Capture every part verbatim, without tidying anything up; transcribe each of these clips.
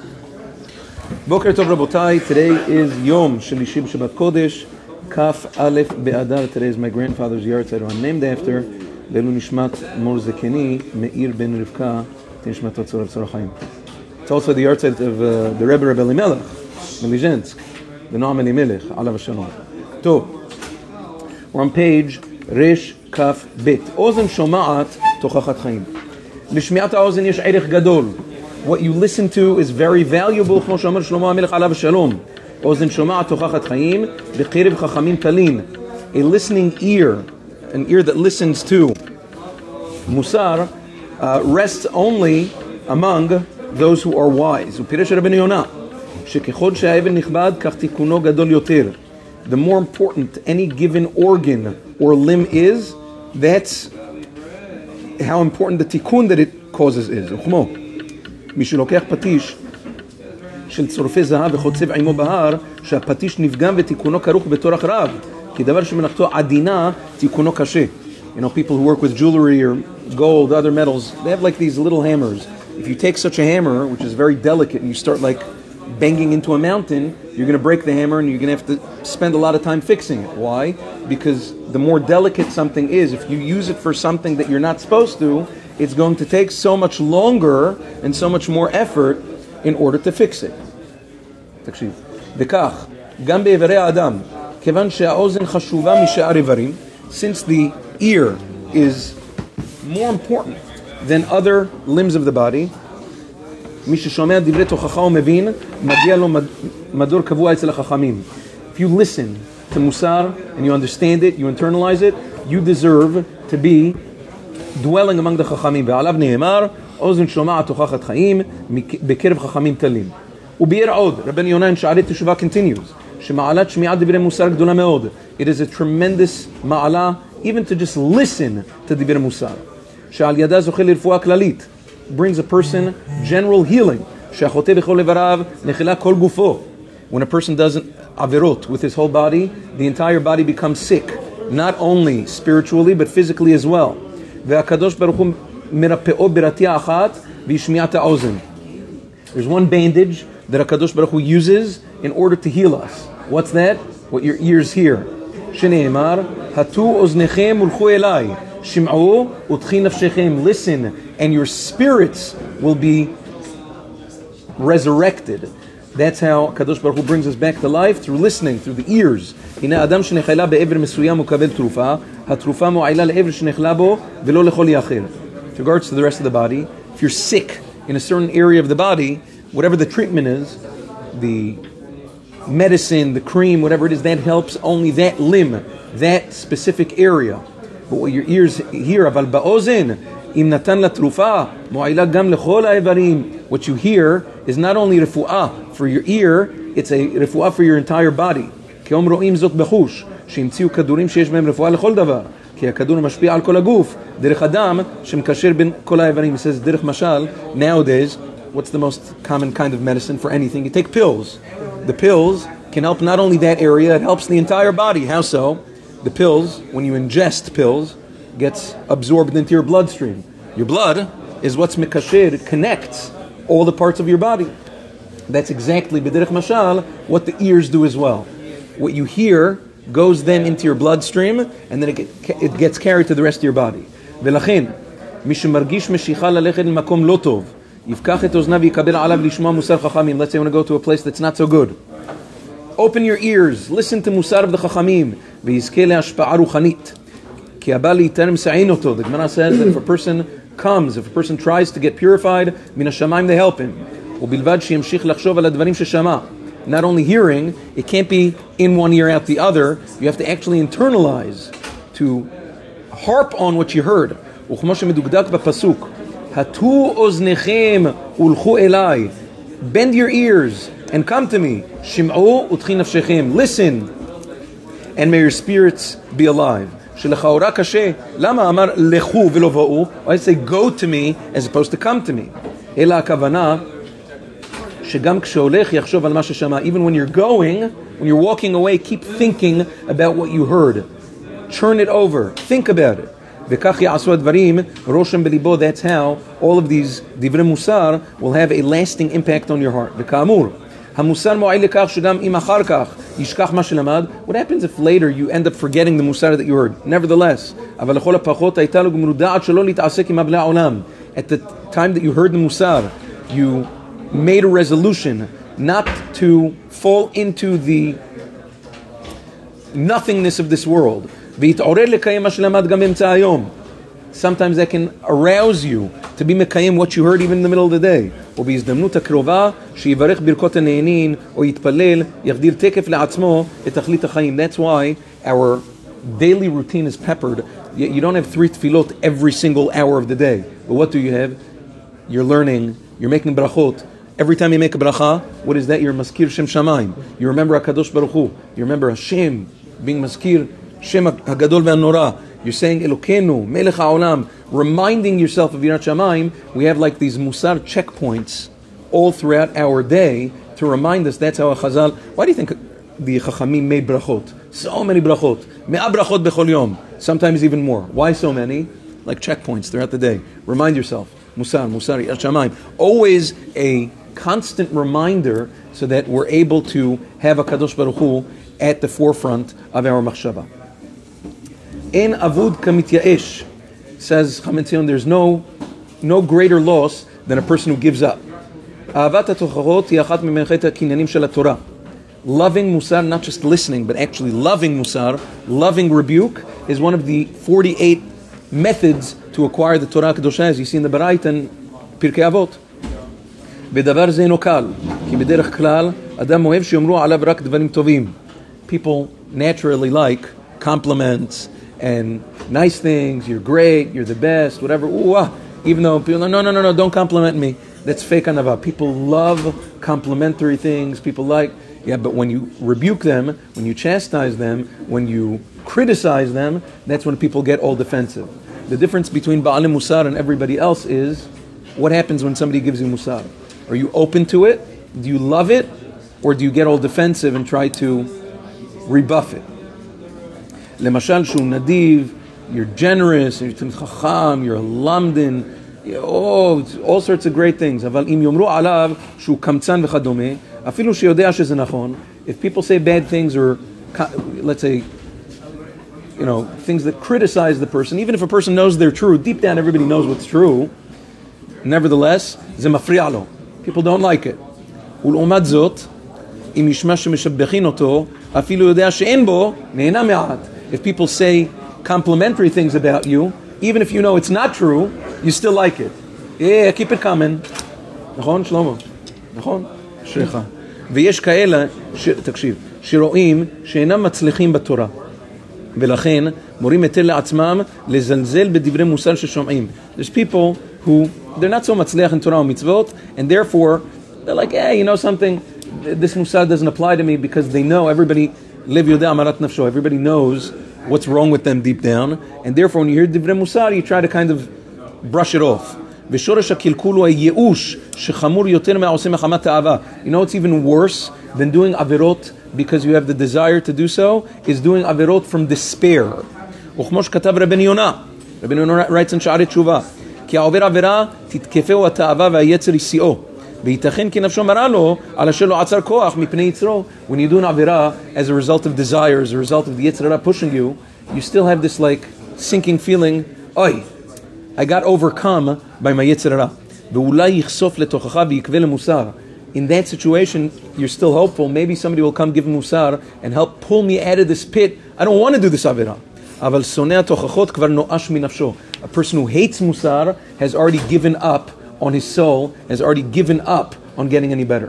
Boker Tov Rabotai. Today is Yom Shlishi Shabbat Kodesh, Kaf Aleph Be'adar. Today is my grandfather's yahrzeit, who I'm named after. Leilu Nishmat Mor Zekeni Meir Ben Rivka Tinishmat Tzor Tzor Chaim. It's also the yahrzeit of uh, the Rebbe Rebbe Elimelech Melizhensk, the Noam Elimelech Alav Shalom. We're on page Resh Kaf Bet. Ozen Shoma'at Tochachat Chaim. Lishmiat Ozen Yesh Erech Gadol. What you listen to is very valuable. Chmo Shomer Shlomo HaMelech Alav Shalom. Ozen Shoma'at Tochachat Chaim B'Cherev Chachamim Talin. A listening ear, an ear that listens to Musar, uh, rests only among those who are wise. Upiresh Rabbeinu Yonah. Shekechod she'aven nichbad kach tikuno gadol yoter. The more important any given organ or limb is, that's how important the tikkun that it causes is. וכמו, מי שלוקח פטיש של צורפי זהב וחוצב עמו בהר, שהפטיש נפגם ותיקונו כרוך בתורח רב, כי דבר שמלאכתו עדינה, תיקונו קשה. You know, people who work with jewelry or gold, other metals, they have like these little hammers. If you take such a hammer, which is very delicate, and you start like banging into a mountain, you're going to break the hammer and you're going to have to spend a lot of time fixing it. Why? Because the more delicate something is, if you use it for something that you're not supposed to, it's going to take so much longer and so much more effort in order to fix it. תקשיב. וכך, גם באיברי האדם, כיוון שהאוזן חשובה משאר איברים, since the ear is more important than other limbs of the body, מי ששומע דברי תוכחה ומבין, מגיע לו מדור קבוע אצל החכמים. If you listen to Musar and you understand it, you internalize it, you deserve to be dwelling among the חכמים. ועליו נאמר, אוזן שומעת תוכחת חיים, בקרב חכמים תלים. וביאר עוד, רבן יונה in שערי תשובה continues, שמעלת שמיעת דברי מוסר גדולה מאוד. It is a tremendous מעלה, even to just listen to דברי מוסר. שעל ידה זוכה לרפואה כללית. Brings a person general healing. When a person does avirot with his whole body, the entire body becomes sick, not only spiritually but physically as well. There's one bandage that HaKadosh Baruch Hu uses in order to heal us. What's that? What your ears hear. Listen, and your spirits will be resurrected. That's how Kadosh Baruch Hu brings us back to life, through listening, through the ears. With regards to the rest of the body, if you're sick in a certain area of the body, whatever the treatment is, the medicine, the cream, whatever it is, that helps only that limb, that specific area. But what your ears hear, אבל באוזן, אם נתן לתרופה, מועילה גם לכל האיברים. What you hear is not only רפואה for your ear, it's a רפואה for your entire body. כיום רואים זאת בחוש, שהמציאו כדורים שיש בהם רפואה לכל דבר. כי הכדור משפיע על כל הגוף, דרך הדם שמקשר בין כל האיברים. It says, דרך משל, nowadays, what's the most common kind of medicine for anything? You take pills. The pills can help not only that area, it helps the entire body. How so? The pills, when you ingest pills, gets absorbed into your bloodstream. Your blood is what's mikasher, it connects all the parts of your body. That's exactly, b'derech mashal, what the ears do as well. What you hear goes then into your bloodstream, and then it, get, it gets carried to the rest of your body. ולכן, מי שמרגיש משיכה ללכת למקום לא טוב, יפקח את אוזניו ויקבל עליו לשמוע מוסר חכמים. Let's say you want to go to a place that's not so good. Open your ears, listen to Musar of the Chachamim, ויזכה להשפעה רוחנית. כי הבא להיתרם סעין אותו. The Gemara says that if a person comes, if a person tries to get purified, מן השמיים they help him. ובלבד שימשיך לחשוב על הדברים ששמע. Not only hearing, it can't be in one ear out the other. You have to actually internalize, to harp on what you heard. וכמו שמדוקדק בפסוק, הטו אוזניכם ולכו אליי. Bend your ears and come to me. Shim'u utchi nafshechem. Listen, and may your spirits be alive. Shelecha'ora kashe. Lama amar lechu v'lo va'u. I say go to me as opposed to come to me. Ela hakavana shegam ksheolech yachshov al ma sheshama. Even when you're going, when you're walking away, keep thinking about what you heard. Churn it over. Think about it. וכך יעשו הדברים רושם בליבו. That's how all of these דברי מוסר will have a lasting impact on your heart. וכאמור, המוסר מועיל לכך שגם אם אחר כך ישכח מה שלמד. What happens if later you end up forgetting the מוסר that you heard? Nevertheless, אבל לכל הפחות הייתה לו גמירות דעת שלא להתעסק עם אבלי העולם. At the time that you heard the musar, you made a resolution not to fall into the nothingness of this world. Sometimes that can arouse you to be mekayim what you heard even in the middle of the day. That's why our daily routine is peppered. You don't have three tefillot every single hour of the day. But what do you have? You're learning, you're making brachot. Every time you make a bracha, what is that? You're maskir Shem Shamayim. You remember HaKadosh Baruch Hu. You remember Hashem, being maskir Shem HaGadol ve'Hanora. You're saying Elokeinu, Melech HaOlam, reminding yourself of Yirat Shamayim. We have like these musar checkpoints all throughout our day to remind us. That's how a Chazal. Why do you think the Chachamim made brachot? So many brachot. Me'ah brachot bechol yom. Sometimes even more. Why so many? Like checkpoints throughout the day. Remind yourself. Musar, Musar, Yirat Shamayim. Always a constant reminder so that we're able to have a Kadosh Baruch Hu at the forefront of our machshava. In avud kamityaesh, says Chaim Tzion, there's no no greater loss than a person who gives up. Ahavat hatochachot hi achat mimenchet hakinyanim shel haTorah. Loving musar, not just listening, but actually loving musar, loving rebuke, is one of the forty-eight methods to acquire the Torah Kedosha, as you see in the Baraita and Pirkei Avot. בדבר זה אינו קל, כי בדרך כלל אדם אוהב שיאמרו עליו רק דברים טובים. People naturally like compliments and nice things. You're great, you're the best, whatever. Ooh, ah. Even though people, no, no, no, no, don't compliment me. That's fake anava. People love complimentary things. People like, yeah, but when you rebuke them, when you chastise them, when you criticize them, that's when people get all defensive. The difference between Ba'al Musar and everybody else is what happens when somebody gives you Musar. Are you open to it? Do you love it? Or do you get all defensive and try to rebuff it? Lemashal shu nadiv, you're generous, you're chacham, you're a lamdin, oh, all sorts of great things. אבל אם יאמרו עליו שהוא קמצן וכדומה, אפילו שיודע שזה נכון, if people say bad things or, let's say, you know, things that criticize the person, even if a person knows they're true, deep down everybody knows what's true, nevertheless, זה מפריע לו. People don't like it. ולעומת זאת, אם ישמע שמשבחין אותו, אפילו יודע שאין בו, נהנה מעט. If people say complimentary things about you, even if you know it's not true, you still like it. Yeah, keep it coming. נכון, שלמה? נכון? שריך. ויש כאלה, ש... תקשיב, שרואים שאינם מצליחים בתורה. ולכן, מורים היטל לעצמם לזלזל בדברי מוסר ששומעים. There's people who, they're not so מצליח in Torah or mitzvot, and therefore, they're like, hey, you know something, this musar doesn't apply to me, because they know everybody, live yodeh amarat nafsho, everybody knows what's wrong with them deep down, and therefore when you hear divrei musar, you try to kind of brush it off. ושורש הקלקול הוא הייאוש שחמור יותר מהעושה מחמת האהבה. You know what's even worse than doing averot because you have the desire to do so, is doing averot from despair. וכמו שכתב רבן יונה, רבן יונה writes in שערי תשובה, כי העובר עבירה תתקפהו התאווה והיצר יסיעו. וייתכן כי נפשו מראה לו על אשר לא עצר כוח מפני יצרו. When you do an avera as a result of desire, as a result of the yetzer hara pushing you, you still have this like sinking feeling, oi, I got overcome by my yetzer hara. ואולי יחשוף לתוכך ויקווה למוסר. In that situation, you're still hopeful. Maybe somebody will come give musar and help pull me out of this pit. I don't want to do this avera. אבל שונא התוכחות כבר נואש מנפשו. A person who hates musar has already given up on his soul, has already given up on getting any better.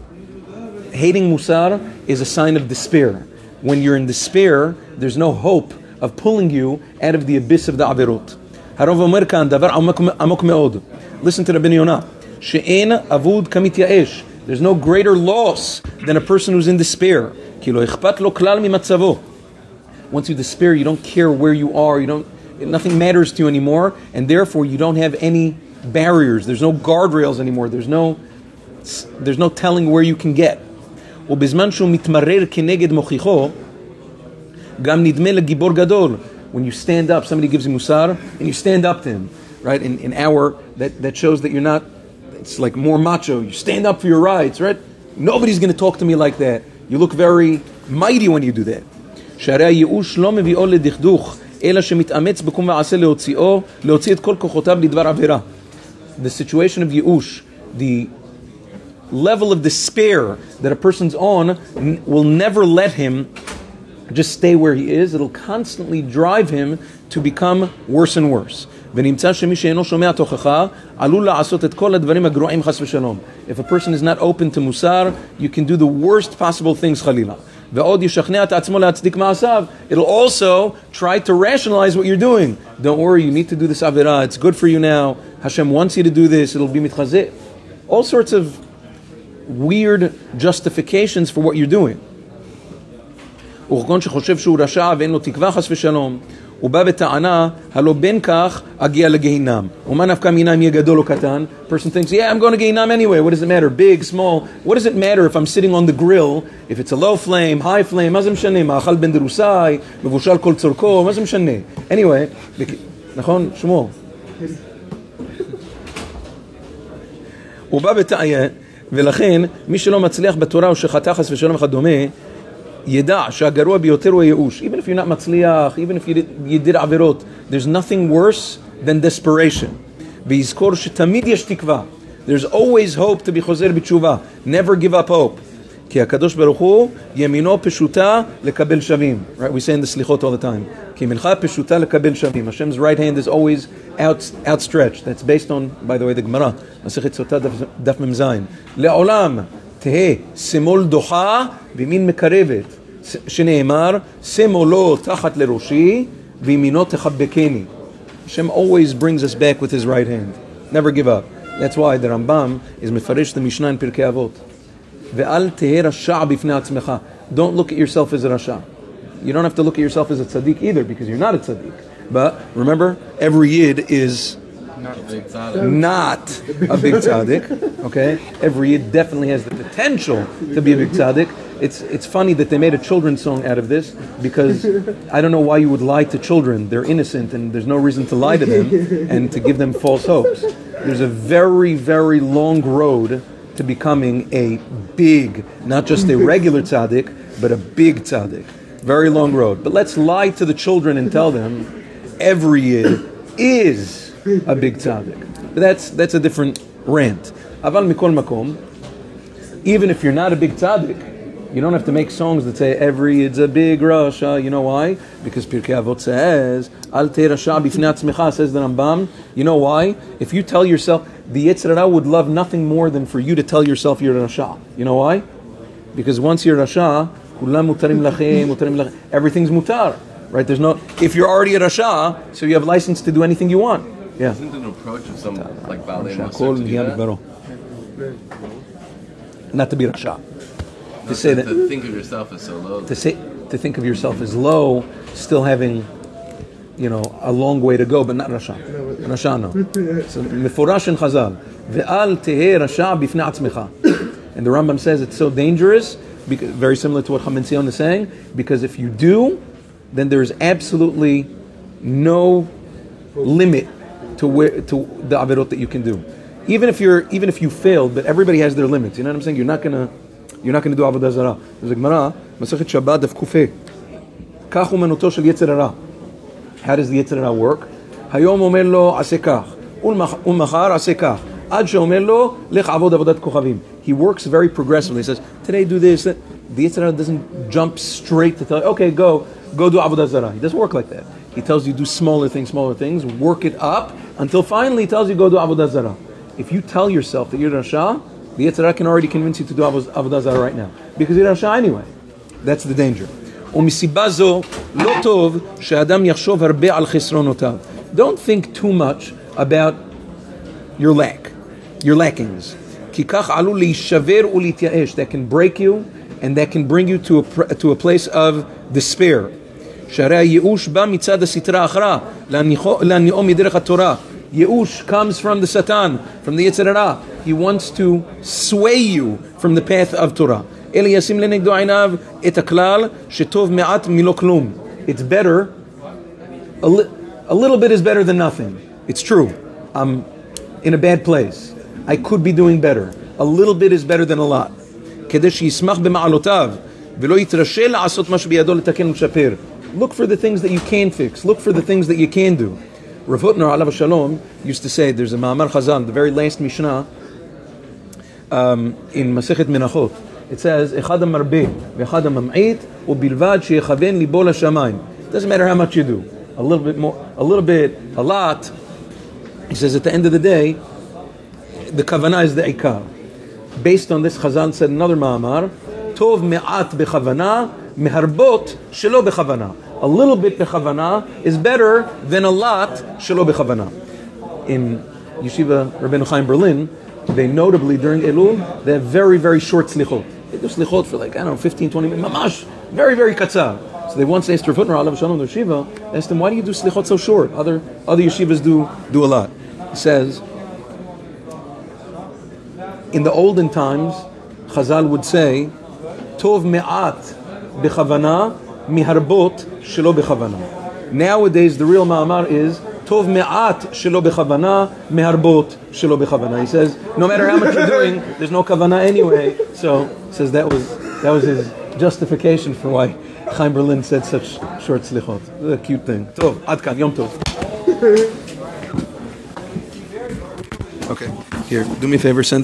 Hating musar is a sign of despair. When you're in despair, there's no hope of pulling you out of the abyss of the averot. הרב אומר כאן דבר עמוק מאוד. Listen to Rabbi Yonah. שאין אבוד כמתייאש. There's no greater loss than a person who's in despair. כי לא אכפת לו כלל ממצבו. Once you despair, you don't care where you are. You don't. Nothing matters to you anymore, and therefore you don't have any barriers. There's no guardrails anymore. There's no, there's no telling where you can get. ובזמן שהוא מתמרר כנגד מוכיחו, גם נדמה לגיבור גדול. when you stand up, somebody gives you musar, and you stand up to him, right? In, in our, that, that shows that you're not, it's like more macho. You stand up for your rights, right? Nobody's going to talk to me like that. You look very mighty when you do that. שהרי הייאוש לא מביאו לדכדוך, אלא שמתאמץ בקום ועשה להוציאו, להוציא את כל כוחותיו לדבר עבירה. The situation of ייאוש, the level of despair that a person's on will never let him just stay where he is. It'll constantly drive him to become worse and worse. ונמצא שמי שאינו שומע תוכחה, עלול לעשות את כל הדברים הגרועים חס ושלום. If a person is not open to musar, you can do the worst possible things חלילה. ועוד ישכנע את עצמו להצדיק מעשיו. It'll also try to rationalize what you're doing. Don't worry, you need to do this avirah. It's good for you now. Hashem wants you to do this. It'll be מתחזק. All sorts of weird justifications for what you're doing. וכגון שחושב שהוא רשע ואין לו תקווה חס ושלום, הוא בא בטענה, הלא בין כך אגיע לגיהינם. ומה נפקא מינה אם יהיה גדול או קטן? Person thinks, yeah, I'm going to Gehinam anyway. What does it matter? Big, small. What does it matter if I'm sitting on the grill? If it's a low flame, high flame, מה זה משנה? מאכל בן דרוסאי, מבושל כל צורכו, מה זה משנה? Anyway, נכון? שמור. הוא בא בטענה, ולכן מי שלא מצליח בתורה או שחטא חס ושלום וכדומה, ידע שהגרוע ביותר הוא הייאוש. Even if you're not מצליח, even if you did, you did עבירות, there's nothing worse than desperation. ויזכור שתמיד יש תקווה. There's always hope to be חוזר בתשובה. Never give up hope. כי הקדוש ברוך הוא ימינו פשוטה לקבל שווים. Right? We say in the סליחות all the time. כי ימינך פשוטה לקבל שווים. Hashem's right hand is always out, outstretched. That's based on, by the way, the Gemara. מסכת סוטה דף ממזין. לעולם תהה שמאל דוחה וימין מקרבת, שנאמר שמאלו תחת לראשי וימינו תחבקני. Hashem always brings us back with his right hand. Never give up. That's why the Rambam is מפרש the Mishnah in פרקי אבות. ואל תהה רשע בפני עצמך. Don't look at yourself as a rasha. You don't have to look at yourself as a tzaddik either, because you're not a tzaddik. But remember, every yid is Not a big tzaddik. Not a big tzaddik, okay? Every yid definitely has the potential to be a big tzaddik. It's it's funny that they made a children's song out of this, because I don't know why you would lie to children. They're innocent and there's no reason to lie to them and to give them false hopes. There's a very, very long road to becoming a big, not just a regular tzaddik, but a big tzaddik. Very long road. But let's lie to the children and tell them every yid is a big tzaddik. But that's that's a different rant. Aval mikol makom, even if you're not a big tzaddik, you don't have to make songs that say every it's a big rasha. You know why? Because Pirkei Avot says al te rasha bifnei atzmecha, says the Rambam. You know why? If you tell yourself, the Yetzer Hara would love nothing more than for you to tell yourself you're a rasha. You know why? Because once you're a rasha, kulam mutarim lachem, mutarim lachem, everything's mutar. Right? There's no. If you're already a rasha, so you have license to do anything you want. Yeah. Isn't an approach of some like Balei Musar to do that? Not to be rasha. No, to say to, that to think of yourself as so low. To say to think of yourself as low, still having, you know, a long way to go, but not rasha. Rasha no. So mefurash in Chazal, ve'al teheh rasha bifnei atzmecha. And the Rambam says it's so dangerous, because, very similar to what Chaim Tzion is saying, because if you do, then there is absolutely no limit to where to the avirot that you can do. Even if you're even if you failed, but everybody has their limits. You know what I'm saying? You're not gonna you're not gonna do avodah zarah. There's a Gemara, Masechet Shabbat daf kufeh. Kach hu menuto shel Yetzer Hara. How does the Yetzer Hara work? Hayom omer lo aseh kach, ulmachar aseh kach. Ad sheomer lo lech avod avodat kochavim. He works very progressively. He says, today do this. The Yetzer Hara doesn't jump straight to tell you, okay, go, go do avodah zarah. He doesn't work like that. He tells you do smaller things, smaller things, work it up, until finally he tells you go do avodah zarah. If you tell yourself that you're rasha, the Yetzer Hara can already convince you to do avodah zarah right now, because you're rasha anyway. That's the danger. ומסיבה זו לא טוב שאדם יחשוב הרבה על חסרונותיו. Don't think too much about your lack, your lackings. כי כך עלול להישבר ולהתייאש. That can break you and that can bring you to a, to a place of despair. שהרי הייאוש בא מצד הסתרה האחרה, להניעו מדרך התורה. Ye'ush comes from the Satan, from the Yetzer Hara. He wants to sway you from the path of Torah. Eli yasim lenegdo einav et haklal shetov me'at milo klum. It's better a, li- a little bit is better than nothing. It's true. I'm in a bad place. I could be doing better. A little bit is better than a lot. כדי שישמח במעלותיו ולא יתרשל לעשות מה שבידו לתקן ולשפר. Look for the things that you can fix. Look for the things that you can do. Rav Hutner alav shalom used to say, there's a Ma'amar Chazan, the very last Mishnah um, in Masechet Menachot. It says, "Echad hamarbe ve'echad hamam'it ubilvad sheyechaven libo l'shamayim." Doesn't matter how much you do. A little bit more, a little bit, a lot. He says, at the end of the day, the kavanah is the ikar. Based on this, Chazan said another Ma'amar, Tov me'at bechavana meharbot shelo bechavana. A little bit bechavana is better than a lot shelo bechavana. In Yeshiva Rabbeinu Chaim Berlin, they notably during Elul, they have very, very short slichot. They do slichot for like, I don't know, fifteen, twenty minutes, mamash, very, very katzar. So they once asked Rav Hutner alav shalom the yeshiva, asked him, why do you do slichot so short? Other other yeshivas do do a lot. He says, in the olden times, Chazal would say, Tov me'at bechavana miharbot shelo bechavana. Nowadays, the real ma'amar is Tov me'at shelo bechavana miharbot shelo bechavana. He says, no matter how much you're doing, there's no kavana anyway. So, he says that was that was his justification for why Chaim Berlin said such short slichot. It's a cute thing. Tov, adkan, yom tov. Okay, here, do me a favor, send